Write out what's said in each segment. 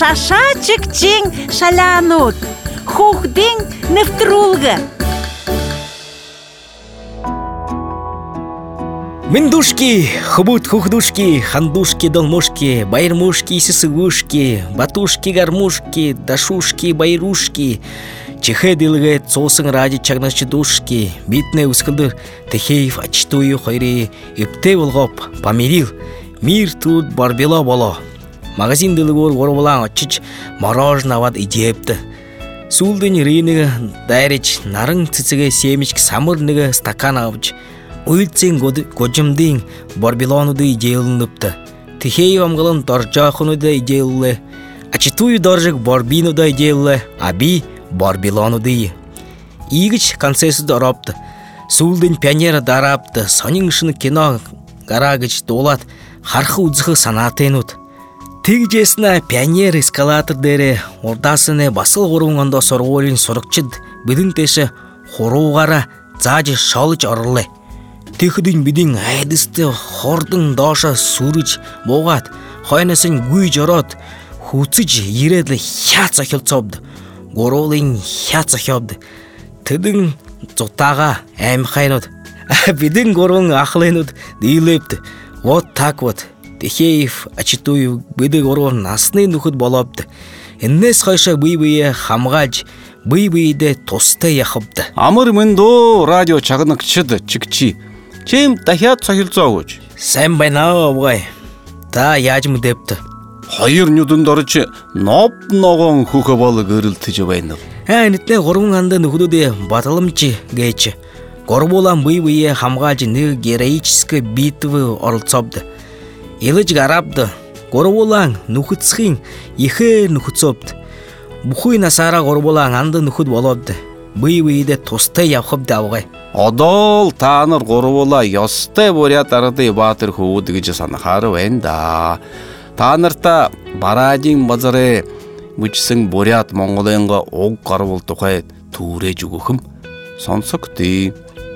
шашачыкчен шалянут, хухден невтрулга. Мендушки, хубут хухдушки, хандушки, долмушки, байрмушки, сисыгушки, батушки, гармушки, дашушки, байрушки, чехедилге цосын ради чагнашчыдушки, битне ускылдыр, Тэхеев ачтую хойри, үпте болғоп, помирил, мир тут барбела боло. Магазин дылгор горбалан очич, мороженого идеепті. Сулдын рейнігі дайрич, нарын цицыге семечк самырныгі стакан авыч, Уйлцин годжымдың барбелонуды идеялыныпты. Тэхеев амгалын доржахынуды идеялы, ачтую доржик барбинуды идеялы, аби барбелонуды. Игіч концессуды орапты. Сулдын пионера дарапты, соныңшыны кино гарагыч долат, хархы удзығы санатынут. Тиг жесіна пионер эскалатор дәрі, ордасыны басыл ғорыңғанда сорғолин сорықчыд, бидін теші хоруғара зажы шалыч орылы. Тихудын бидин айдысты хордың даша сурыч боғат, хайнасын гуй жарат, хуцыч ередлі хятса хилцобды, горолын хятса хобды. Тыдың зотаға әм хайнуд, бидин горолын ақылайнуд дейлепті. Вот так вот, Тэхеев ачитую биді горолын асны нухуд болапты. Иннес хайша бый-бые хамғалж, бый-быйде тосты яқыпты. Амыр мендо радио чағынықчыды, чікчи. Чем тахят сахилцауыч? Сән байнау абғай, та яжмы депті. Хайыр нюдындарычы нап-наған хукабалы көрілтіжі байныл. Нетне ғорғын анда нұхуду де батылымчы гейчі. Горболан бый-бые хамғалжы ны героическі битвы орылцапды. Еліч гарапды, горболан нұхыцхин ехе нұхыцапды. Бұхуй насара горболан анда нұхуд болапды. Бый-быйде тосты яқыпды абғай. Одол таныр ғорбола ясты борят арады батыр хуудыгычы санахары венда. Танырта барадин базары мүчісің борят Монголайынға оқ қарбол тоқайд туре жүгіхім. Сонсықты.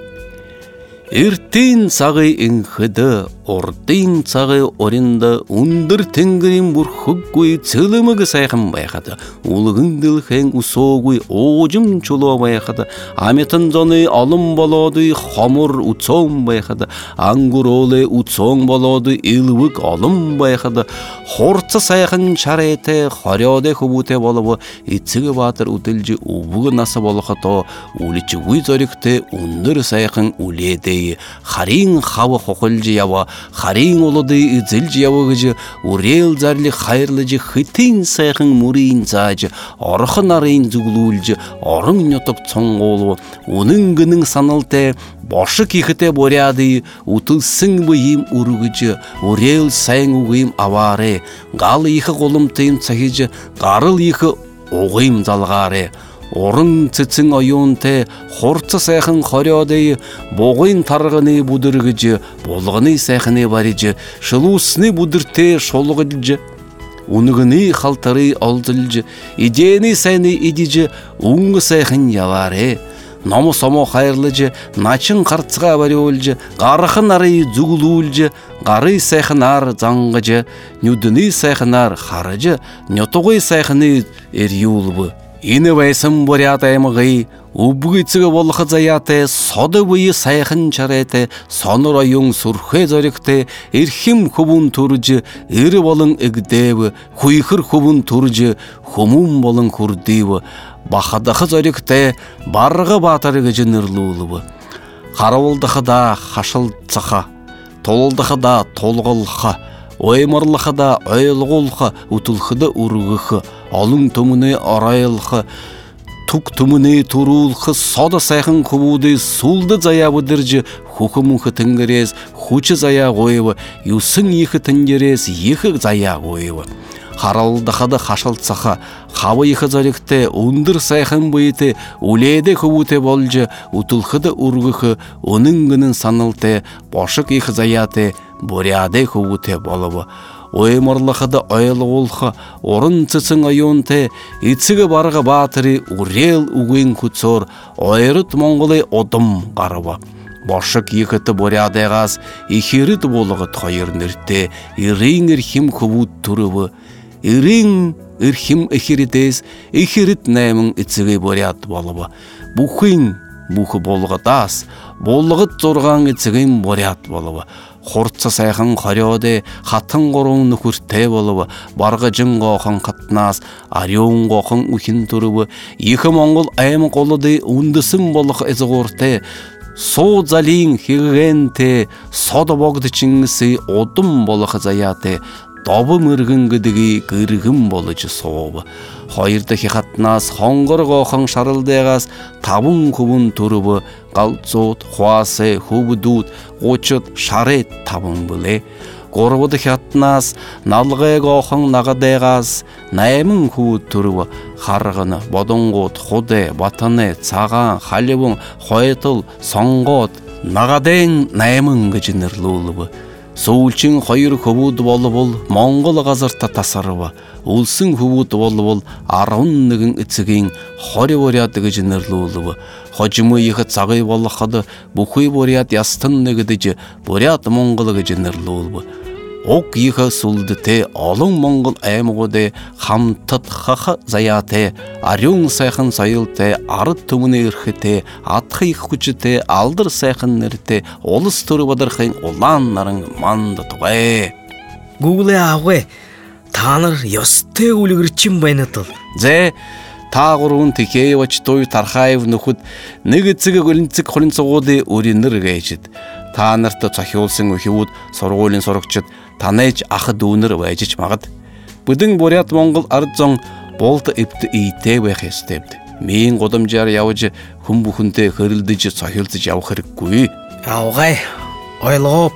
Иртин сағы инхыды, ордин сағы оринда, ундыр тенгірін бұрхыққой цылымығы сайқын байқады. Улығын дылхен усоғой оғым чуло байқады. Аметін заны алым балады, хамыр ұтсон байқады. Аңғыр олы ұтсон балады, илвік алым байқады. Хорцы сайқын шареті, харяде хубуте балабы, итсігі батыр ұтылжы ұбығы насы балықыто, уличі ғүйзорікті ундыр сайқын уледе. Харин хава хохолжи ява, харин олоды изилжи ява гыжы, урел зарли хайрлыжы хытин сайхын мурин зажы, архын арин зуглулжы, арың неток цоңғолу, оның гының санылты, башы кихыте боряды, утылсын бұйым ургыжы, урел сайын уғым авары, галы ихы қолым тыйым цахижы, гарыл ихы оғым залғары. Орын цицин айонте, хорцы сайхын хоряды, боғын тарғыны будыргыжы, болғыны сайхыны барыжы, шылусыны будырте шолғыдыжы, уныгыны халтары алдылжы, идеяны сайны идижы, уңғы сайхын явары, намы само хайырлыжы, начын қарцыға бары олжы, қарықын ары зүгілулжы, қары сайхынар заңғыжы, нүдіні сайхынар харыжы, нетоғый сайхыны әрюлбы. Ины вайсым борят аймығы, убгыцыгы болықы заяты, соды бұйы сайқын чареті, соныр айың сұрхе зоректі, ирхим хубун туржы, ирі болың үгдеві, хуйхыр хубун туржы, хумун болың күрдеві, бақадақы зоректі, барғы батырығы жынырлуулыбы. Қарауылдықы да қашыл цаха, толылдықы да толғылға, оймырлықы да ойлғылға, ұтылқыды ұрғықы, алың түміне арайлықы, түк түміне тұрулқы, сода сайқын күбуді, сулды заябыдыржы, хукымынқы тінгерез, хучы зая қойывы, юсын ехі тінгерез, ехі зая қойывы. Қаралдықыды қашылтсақа, қавы ехі заректі, ұндыр сайқын бұйты, үлейді күбуті болжы, ұтылқыды ұрғықы, оның гінің санылты, башық ехі заяты, боряды күбуті болывы. Оймырлықыды ойлы олқы, орын цыцың айонты, итсігі барғы батыры, урел уғын күтсор, ойрыт Монголай одым қарыва. Башық екіті боряды ғаз, ехеріт болығы тайыр ніртті, ирейңір хим күбут тұрывы. ирин ирхим эхиритес эхирит наймын ицеге борят болобы. Бухин бухы болгатас, болгыт зорган ицеген борят болобы. Хортса сайхан хорёде хатын горун нөхүртэй болобы. Барга жин гохан катнас, арион гохан ухин турубы. Екі монгол айм колоды ундысын болох эзгорте. Со залин хигенте, сода богды чингisi одым болох заяте. Добы мыргын гыдыги гыргын болычы сообы. Хайырды хихатнас хонгор гохан шарылдегас табын хубын турубы. Галцот, хуасе, хубудут, очот, шарет табын быле. Горбуды хихатнас налгы гохан нагадегас наймын хубут турубы. Харгыны, бодонгот, ходе, батаны, цаган, халебын, хоетыл, сонгот, нагаден наймын гыжынырлуулыбы. Соулчин хайыр хубуд болыбыл, монгол газырта тасарыбы. Улсын хубуд болыбыл, арғын нэгін үцігін, хори бориятыгы жынырлуулыбы. Хожымы ехі цагай болықады, бұхый борият ястын нэгідіжі, борият монголыгы жынырлуулыбы. Оқ ехі сулды те, алың монгол әміғыде, хамтыт хақы заяте, арюң сайқын сайыл те, арыт түміне үрхі те, атқы иққүчі те, алдыр сайқын нірте, олыс түрі бадырқын, оланларын манды тұғай. Гугле ағай, таныр ясты өлігірчім байнатыл. Зе, тағыруын Текеева Читой Тархаев нүхіт, нүгітсігі көлінцік қолын соғуды өрінір ғайчыд. Танырты цахиолсын өхеуд, сорғолын сорықчыд, танайч ақы дуыныр вайчыч мағыд. Бұдың борият монгол арыдзоң болты ипті ийтей байқестепді. Мен қодым жар яуыжы хүм бұхынте қырылдыжы цахиолсы жау қырық көй. Ағай, ойлығып,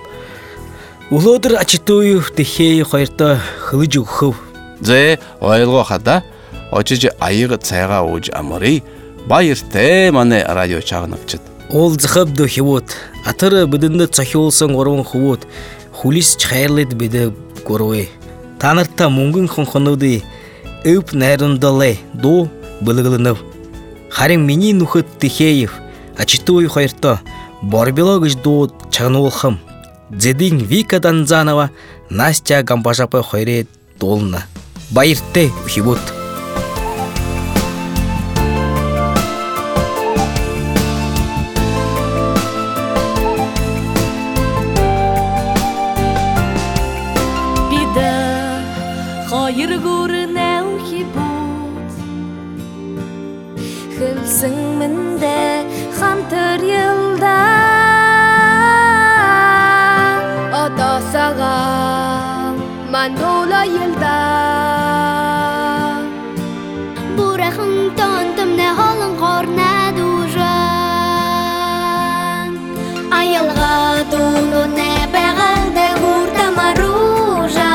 ұлыдыр Читою Текеев қайырта қылы жүгіхів. Зе, ойлығы қада, очыжы айығы цайға өж амыры, байырте маны радио чағынықчыд. Ол зықып хевот, атыры бұдынды цахиолсын орын хевот, хулис чхайрлет биде коруе. Танырта мунгын хонхонуды өп найрындалай до былығылынып. Харин мені нүхіт Текеев, Читою қайырта барбелагыш до чағынуылхым. Дзедин Вика Данзанова, Настя Гамбажапы қайрет долына. Байырте хевот. Hayır görünen hibut Hılsın minde Hantır yılda Ata sağam Mandola yılda Burağın tandım ne halın korna dujan Ayılga dolu ne beğalde hurda marujan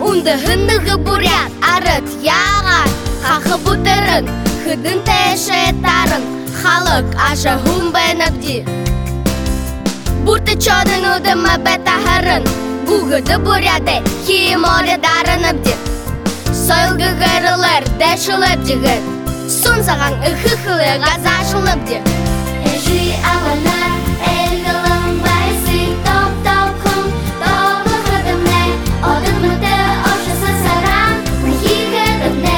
Хынныгы бурят, арыт яғар, хақы бұтырын, хыдын тәші беттарын халық аша хумбенабди Бурты чодын удыма беттахарын Гугыды буряды химоре дарынабди Сойлгы гырылыр дэшылып жігіт Сунсаған үхіхілі ғазашылыбди Эжи аванар элгылым байсы топ-топ хым Толы хыдымне одымыды ошысы сарам Мхи хыдымне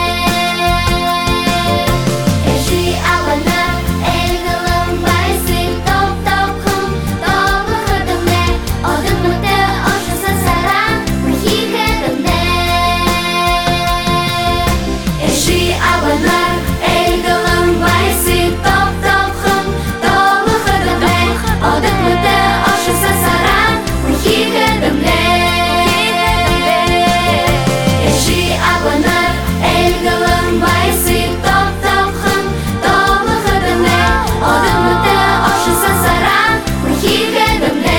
Эжи аванар элгылым байсы топ-топ хым Толы хыдымне одымыды ошысы сарам Мхи хыдымне Эжи аванар элгылым байсы топ-топ хым Толы хыдымне одымыды ошысы сарам Мхи хыдымне Эжи аванар элгылым байсы топ-топ хым Толы хыдымне одымыды ошысы сарам Мхи хыдымне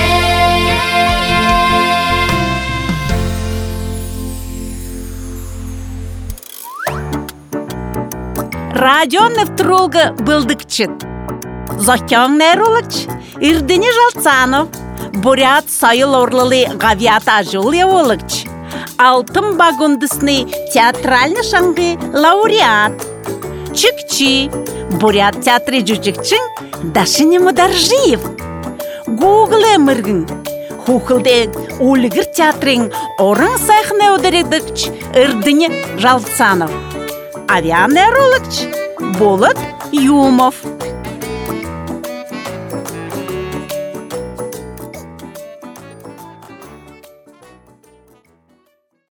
Радио Невтрулга Былдыкчыт. Зохтяң Нерулыч, Ирдыни Жалцанов, Бурят Сайыл Орлылы Гавията Жульеволыч, Алтын Багундысны театральны шаңғы лауреат. Чикчи, Бурят театры жүжікчің Дашыны Мударжиев. Гугле мыргын, Хухылды Улыгыр театрын орын сайхны öдередікч Ирдыни Жалцанов. Авиан Нерулыч, Болыт Юмов.